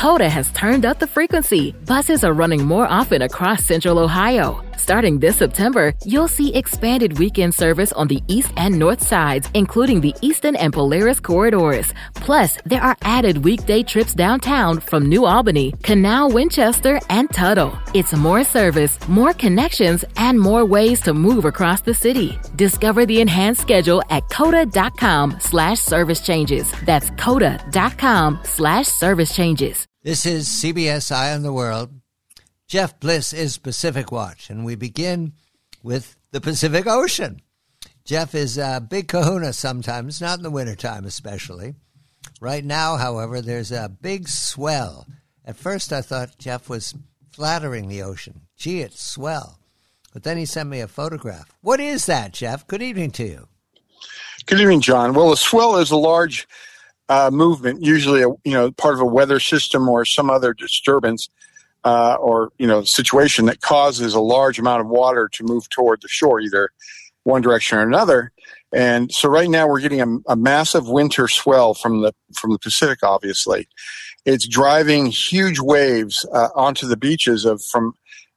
Coda has turned up the frequency. Buses are running more often across Central Ohio. Starting this September, you'll see expanded weekend service on the east and north sides, including the Eastern and Polaris corridors. Plus, there are added weekday trips downtown from New Albany, Canal, Winchester, and Tuttle. It's more service, more connections, and more ways to move across the city. Discover the enhanced schedule at coda.com/service changes. That's coda.com/service changes. This is CBS Eye on the World. Jeff Bliss is Pacific Watch, and we begin with the Pacific Ocean. Jeff is a big kahuna sometimes, not in the wintertime especially. Right now, however, there's a big swell. At first I thought Jeff was flattering the ocean. Gee, it's swell. But then he sent me a photograph. What is that, Jeff? Good evening to you. Good evening, John. Well, a swell is a large movement, usually part of a weather system or some other disturbance or situation that causes a large amount of water to move toward the shore, either one direction or another. And so right now we're getting a massive winter swell from the Pacific. Obviously, it's driving huge waves onto the beaches from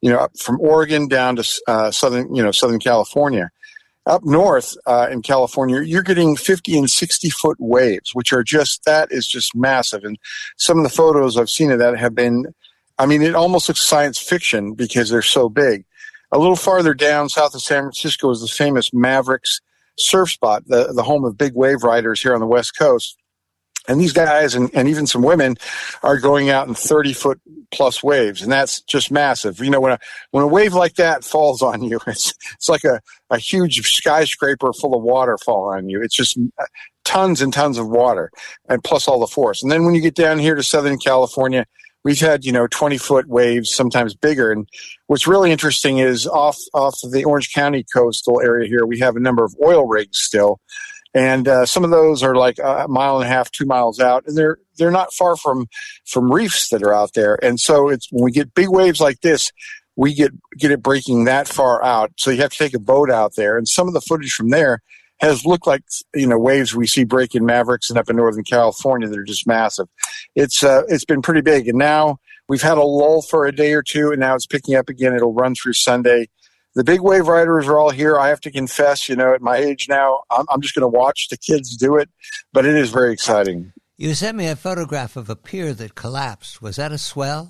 Oregon down to Southern California. Up north in California, you're getting 50 and 60 foot waves, which are just massive. And some of the photos I've seen of that have been, it almost looks science fiction because they're so big. A little farther down south of San Francisco is the famous Mavericks surf spot, the home of big wave riders here on the West Coast. And these guys and even some women are going out in 30-foot plus waves, and that's just massive. When a wave like that falls on you, it's like a huge skyscraper full of water fall on you. It's just tons and tons of water, and plus all the force. And then when you get down here to Southern California, we've had 20-foot waves, sometimes bigger. And what's really interesting is off of the Orange County coastal area here, we have a number of oil rigs still. And some of those are like a mile and a half, 2 miles out, and they're not far from reefs that are out there. And so it's when we get big waves like this, we get it breaking that far out. So you have to take a boat out there. And some of the footage from there has looked like waves we see breaking Mavericks and up in Northern California that are just massive. It's been pretty big, and now we've had a lull for a day or two, and now it's picking up again. It'll run through Sunday. The big wave riders are all here. I have to confess, at my age now, I'm just going to watch the kids do it, but it is very exciting. You sent me a photograph of a pier that collapsed. Was that a swell?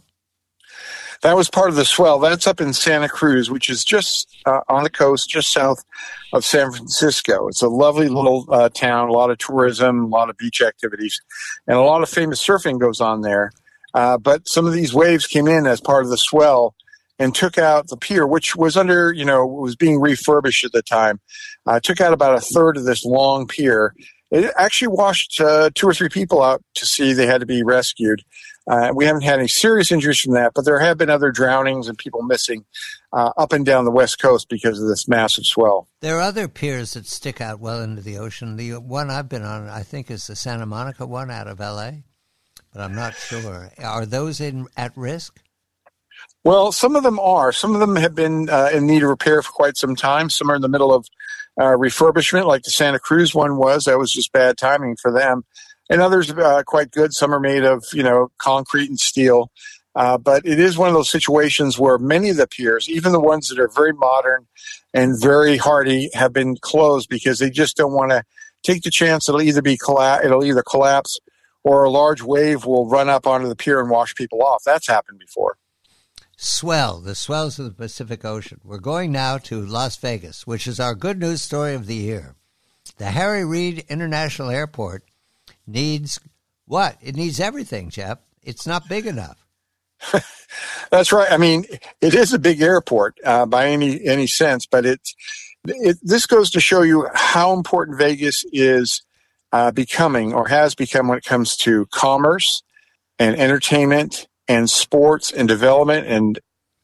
That was part of the swell. That's up in Santa Cruz, which is just on the coast, just south of San Francisco. It's a lovely little town, a lot of tourism, a lot of beach activities, and a lot of famous surfing goes on there. But some of these waves came in as part of the swell and took out the pier, which was was being refurbished at the time. Took out about a third of this long pier. It actually washed 2 or 3 people out to sea. They had to be rescued. We haven't had any serious injuries from that, but there have been other drownings and people missing up and down the West Coast because of this massive swell. There are other piers that stick out well into the ocean. The one I've been on, I think, is the Santa Monica one out of L.A., but I'm not sure. Are those at risk? Well, some of them are. Some of them have been in need of repair for quite some time. Some are in the middle of refurbishment, like the Santa Cruz one was. That was just bad timing for them. And others quite good. Some are made of, concrete and steel. But it is one of those situations where many of the piers, even the ones that are very modern and very hardy, have been closed because they just don't want to take the chance it'll either collapse or a large wave will run up onto the pier and wash people off. That's happened before. The swells of the Pacific Ocean. We're going now to Las Vegas, which is our good news story of the year. The Harry Reid International Airport needs what? It needs everything, Jeff. It's not big enough. That's right. It is a big airport by any sense, but this goes to show you how important Vegas is becoming or has become when it comes to commerce and entertainment and sports and development. And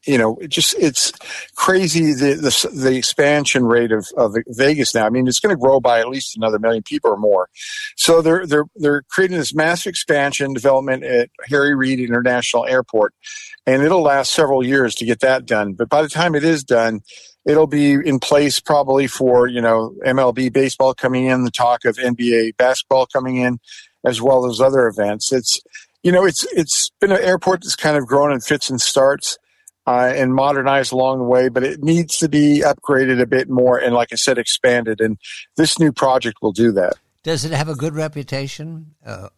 it's crazy the expansion rate of Vegas now. It's going to grow by at least another 1 million people or more. So they're creating this massive expansion development at Harry Reid International Airport, and it'll last several years to get that done. But by the time it is done, it'll be in place probably for MLB baseball coming in, the talk of NBA basketball coming in, as well as other events. It's been an airport that's kind of grown in fits and starts and modernized along the way, but it needs to be upgraded a bit more and, like I said, expanded. And this new project will do that. Does it have a good reputation?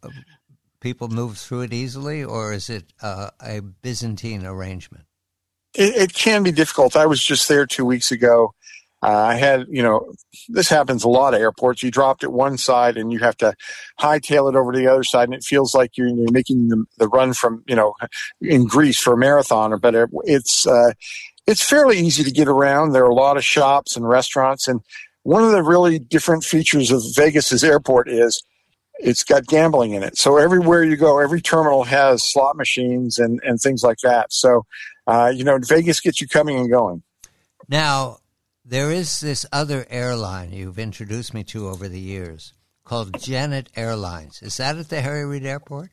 People move through it easily, or is it a Byzantine arrangement? It can be difficult. I was just there 2 weeks ago. I had, this happens a lot of airports. You dropped at one side and you have to hightail it over to the other side, and it feels like you're making the run from, in Greece for a marathon. But it's fairly easy to get around. There are a lot of shops and restaurants, and one of the really different features of Vegas's airport is it's got gambling in it. So everywhere you go, every terminal has slot machines and things like that. So, Vegas gets you coming and going. Now, there is this other airline you've introduced me to over the years called Janet Airlines. Is that at the Harry Reid Airport?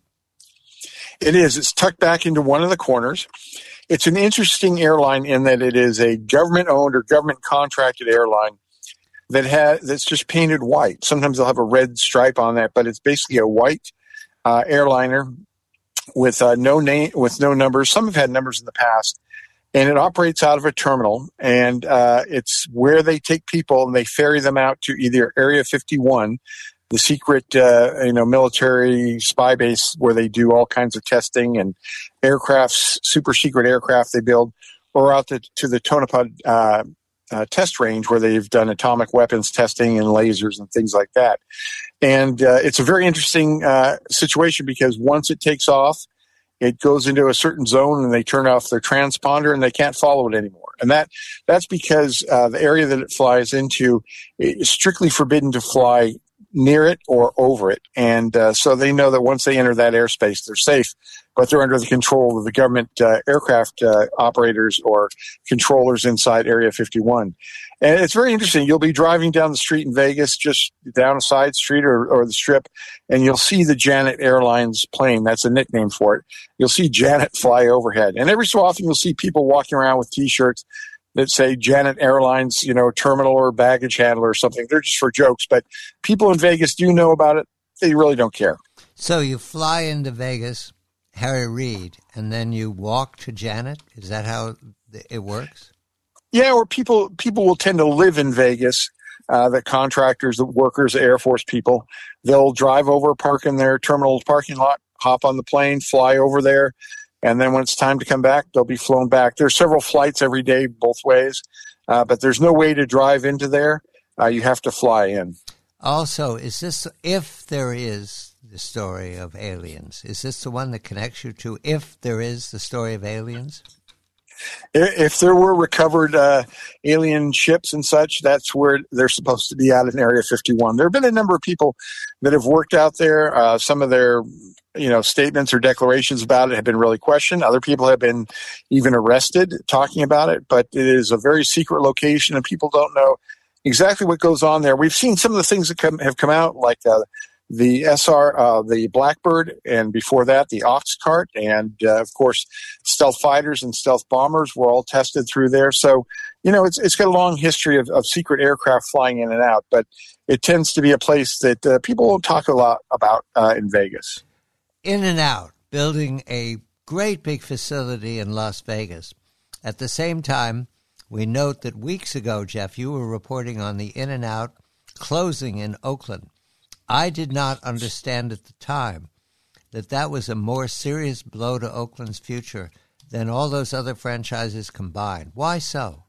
It is. It's tucked back into one of the corners. It's an interesting airline in that it is a government-owned or government-contracted airline that's just painted white. Sometimes they'll have a red stripe on that, but it's basically a white airliner with no name, with no numbers. Some have had numbers in the past. And it operates out of a terminal, and it's where they take people and they ferry them out to either Area 51, the secret, military spy base where they do all kinds of testing and aircrafts, super secret aircraft they build, or out to the Tonopah test range where they've done atomic weapons testing and lasers and things like that. And it's a very interesting situation because once it takes off, it goes into a certain zone and they turn off their transponder and they can't follow it anymore. And that's because the area that it flies into is strictly forbidden to fly near it or over it. And so they know that once they enter that airspace, they're safe, but they're under the control of the government aircraft operators or controllers inside Area 51. And it's very interesting. You'll be driving down the street in Vegas, just down a side street or the Strip, and you'll see the Janet Airlines plane. That's a nickname for it. You'll see Janet fly overhead. And every so often you'll see people walking around with T-shirts that say Janet Airlines, terminal or baggage handler or something. They're just for jokes. But people in Vegas do know about it. They really don't care. So you fly into Vegas, Harry Reid, and then you walk to Janet? Is that how it works? Yeah, or people will tend to live in Vegas, the contractors, the workers, the Air Force people. They'll drive over, park in their terminal parking lot, hop on the plane, fly over there, and then when it's time to come back, they'll be flown back. There's several flights every day both ways, but there's no way to drive into there. You have to fly in. Also, is this, if there is the story of aliens, is this the one that connects you to if there is the story of aliens? If there were recovered alien ships and such, that's where they're supposed to be out in Area 51. There have been a number of people that have worked out there. Some of their statements or declarations about it have been really questioned. Other people have been even arrested talking about it, but it is a very secret location and people don't know exactly what goes on there. We've seen some of the things that have come out, like the the Blackbird, and before that, the Oxcart, and of course, stealth fighters and stealth bombers were all tested through there. So, it's got a long history of secret aircraft flying in and out, but it tends to be a place that people won't talk a lot about in Vegas. In and Out, building a great big facility in Las Vegas. At the same time, we note that weeks ago, Jeff, you were reporting on the In and Out closing in Oakland. I did not understand at the time that was a more serious blow to Oakland's future than all those other franchises combined. Why so?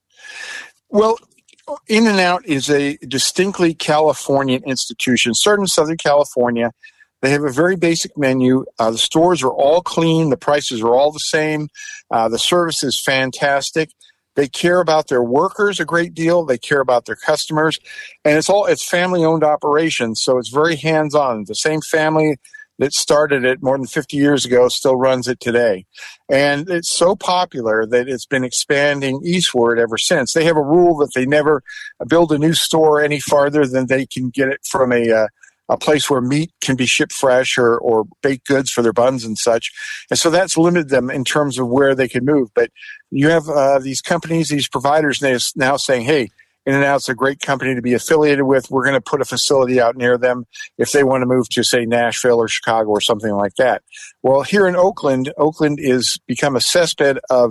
Well, In-N-Out is a distinctly Californian institution, started in Southern California. They have a very basic menu. The stores are all clean. The prices are all the same. The service is fantastic. They care about their workers a great deal. They care about their customers. And it's family-owned operations, so it's very hands-on. The same family that started it more than 50 years ago still runs it today. And it's so popular that it's been expanding eastward ever since. They have a rule that they never build a new store any farther than they can get it from a place where meat can be shipped fresh or baked goods for their buns and such. And so that's limited them in terms of where they can move. But you have these companies, these providers now saying, hey, In-N-Out's a great company to be affiliated with. We're going to put a facility out near them if they want to move to, say, Nashville or Chicago or something like that. Well, here in Oakland is become a cesspit of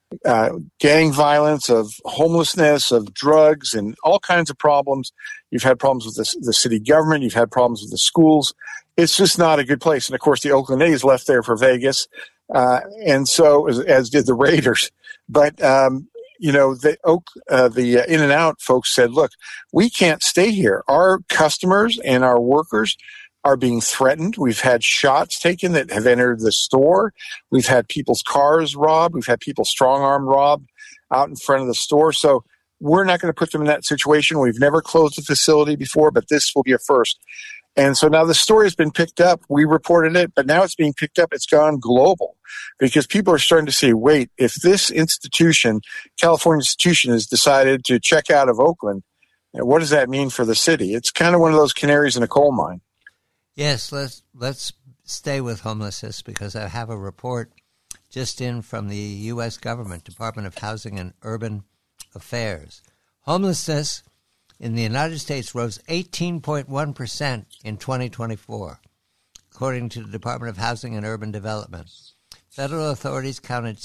gang violence, of homelessness, of drugs, and all kinds of problems. You've had problems with the city government. You've had problems with the schools. It's just not a good place. And, of course, the Oakland A's left there for Vegas, and so as did the Raiders. But the In-N-Out folks said, look, we can't stay here. Our customers and our workers are being threatened. We've had shots taken that have entered the store. We've had people's cars robbed. We've had people strong-arm robbed out in front of the store. So we're not going to put them in that situation. We've never closed a facility before, but this will be a first. And so now the story has been picked up. We reported it, but now it's being picked up. It's gone global because people are starting to say, wait, if this institution, California institution, has decided to check out of Oakland, what does that mean for the city? It's kind of one of those canaries in a coal mine. Yes, let's stay with homelessness because I have a report just in from the U.S. government, Department of Housing and Urban Affairs. Homelessness in the United States rose 18.1% in 2024, according to the Department of Housing and Urban Development. Federal authorities counted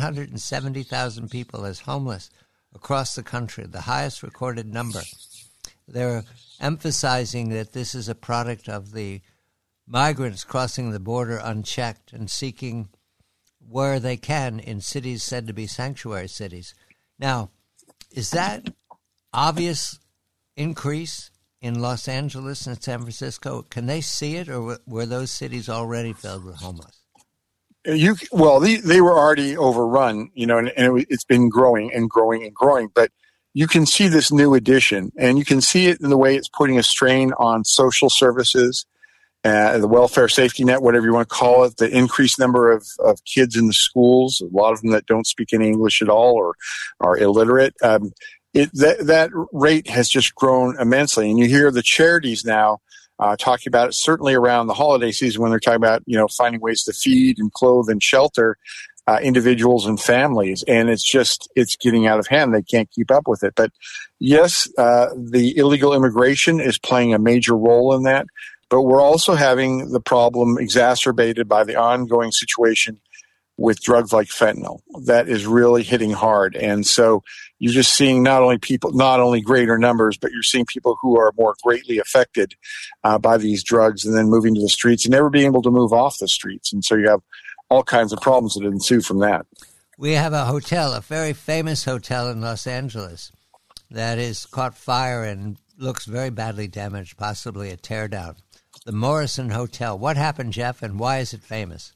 770,000 people as homeless across the country, the highest recorded number. They're emphasizing that this is a product of the migrants crossing the border unchecked and seeking where they can in cities said to be sanctuary cities. Now, is that obvious increase in Los Angeles and San Francisco? Can they see it, or were those cities already filled with homeless? They were already overrun, and it's been growing and growing and growing. But you can see this new addition, and you can see it in the way it's putting a strain on social services, the welfare safety net, whatever you want to call it, the increased number of kids in the schools, a lot of them that don't speak any English at all or are illiterate. That rate has just grown immensely. And you hear the charities now talking about it, certainly around the holiday season when they're talking about, finding ways to feed and clothe and shelter individuals and families. And it's getting out of hand. They can't keep up with it. But yes, the illegal immigration is playing a major role in that. But we're also having the problem exacerbated by the ongoing situation with drugs like fentanyl. That is really hitting hard. And so you're just seeing not only greater numbers, but you're seeing people who are more greatly affected by these drugs and then moving to the streets and never being able to move off the streets. And so you have all kinds of problems that ensue from that. We have a hotel, a very famous hotel in Los Angeles that is caught fire and looks very badly damaged, possibly a teardown. The Morrison Hotel. What happened, Jeff, and why is it famous?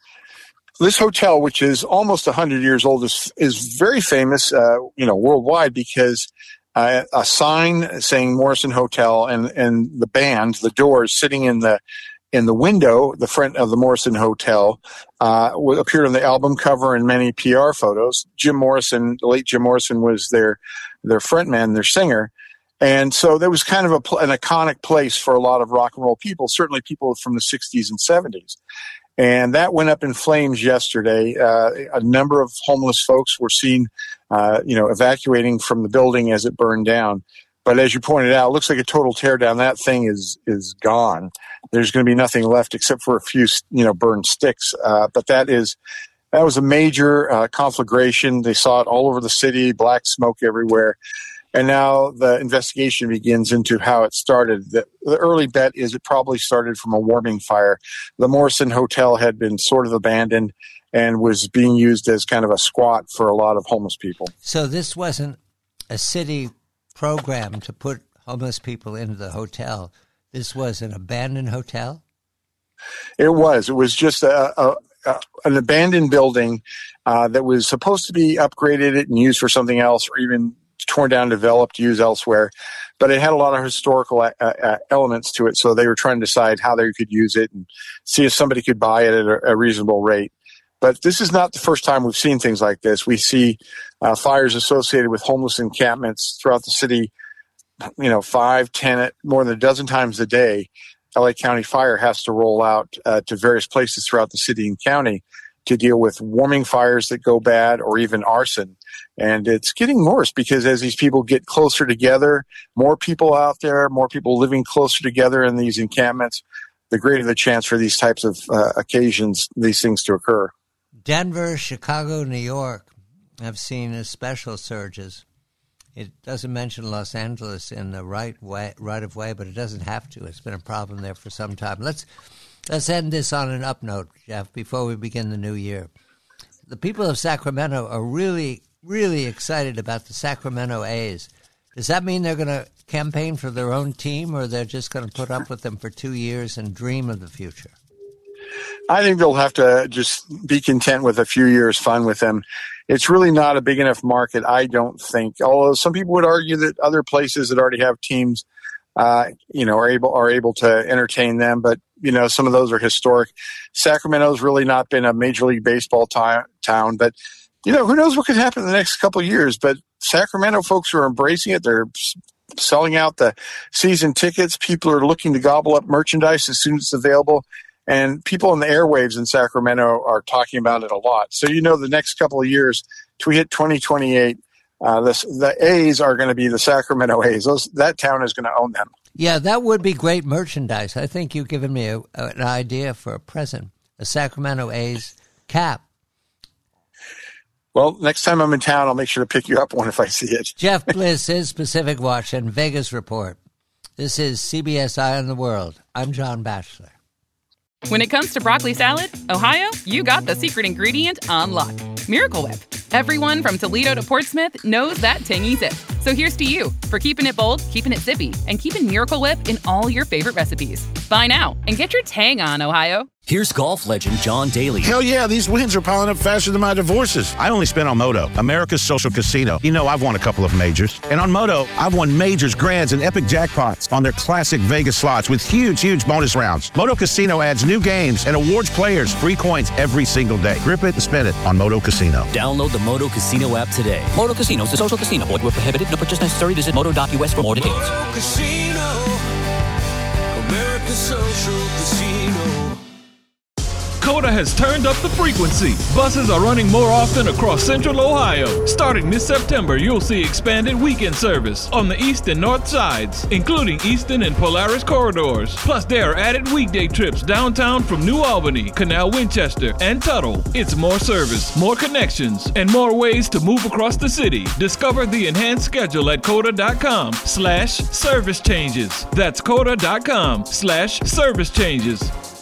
This hotel, which is almost 100 years old, is very famous, worldwide because a sign saying Morrison Hotel and the band, the Doors, sitting in the window, the front of the Morrison Hotel, appeared on the album cover and many PR photos. Jim Morrison, the late Jim Morrison, was their frontman, their singer. And so there was kind of an iconic place for a lot of rock and roll people, certainly people from the 60s and 70s. And that went up in flames yesterday. A number of homeless folks were seen, evacuating from the building as it burned down. But as you pointed out, it looks like a total teardown. That thing is gone. There's going to be nothing left except for a few, burned sticks. But that was a major conflagration. They saw it all over the city, black smoke everywhere. And now the investigation begins into how it started. The early bet is it probably started from a warming fire. The Morrison Hotel had been sort of abandoned and was being used as kind of a squat for a lot of homeless people. So this wasn't a city program to put homeless people into the hotel. This was an abandoned hotel? It was. It was just an abandoned building that was supposed to be upgraded and used for something else, or even torn down, developed, used elsewhere. But it had a lot of historical elements to it, so they were trying to decide how they could use it and see if somebody could buy it at a reasonable rate. But this is not the first time we've seen things like this. We see fires associated with homeless encampments throughout the city, 5, 10, more than a dozen times a day. LA County Fire has to roll out to various places throughout the city and county to deal with warming fires that go bad or even arson. And it's getting worse because as these people get closer together, more people out there, more people living closer together in these encampments, the greater the chance for these types of occasions, these things to occur. Denver, Chicago, New York have seen special surges. It doesn't mention Los Angeles in the right of way, but it doesn't have to. It's been a problem there for some time. Let's end this on an up note, Jeff, before we begin the new year. The people of Sacramento are really, really excited about the Sacramento A's. Does that mean they're going to campaign for their own team, or they're just going to put up with them for 2 years and dream of the future? I think they'll have to just be content with a few years fun with them. It's really not a big enough market, I don't think. Although some people would argue that other places that already have teams, are able to entertain them. But some of those are historic. Sacramento's really not been a Major League Baseball town, but who knows what could happen in the next couple of years. But Sacramento folks are embracing it. They're selling out the season tickets. People are looking to gobble up merchandise as soon as it's available. And people in the airwaves in Sacramento are talking about it a lot. So, the next couple of years, till we hit 2028, the A's are going to be the Sacramento A's. That town is going to own them. Yeah, that would be great merchandise. I think you've given me an idea for a present, a Sacramento A's cap. Well, next time I'm in town, I'll make sure to pick you up one if I see it. Jeff Bliss is Pacific Watch and Vegas Report. This is CBS Eye on the World. I'm John Batchelor. When it comes to broccoli salad, Ohio, you got the secret ingredient on lock. Miracle Whip. Everyone from Toledo to Portsmouth knows that tangy zip. So here's to you for keeping it bold, keeping it zippy, and keeping Miracle Whip in all your favorite recipes. Buy now and get your tang on, Ohio. Here's golf legend John Daly. Hell yeah, these wins are piling up faster than my divorces. I only spent on Moto, America's social casino. I've won a couple of majors. And on Moto, I've won majors, grands, and epic jackpots on their classic Vegas slots with huge, huge bonus rounds. Moto Casino adds new games and awards players free coins every single day. Grip it and spin it on Moto Casino. Download the Moto Casino app today. Moto Casino is a social casino. Void where prohibited. No purchase necessary. Visit moto.us for more details. Moto Casino, America's social casino. COTA has turned up the frequency. Buses are running more often across Central Ohio. Starting this September, you'll see expanded weekend service on the east and north sides, including Eastern and Polaris corridors. Plus, there are added weekday trips downtown from New Albany, Canal Winchester, and Tuttle. It's more service, more connections, and more ways to move across the city. Discover the enhanced schedule at COTA.com/service changes. That's COTA.com/service changes.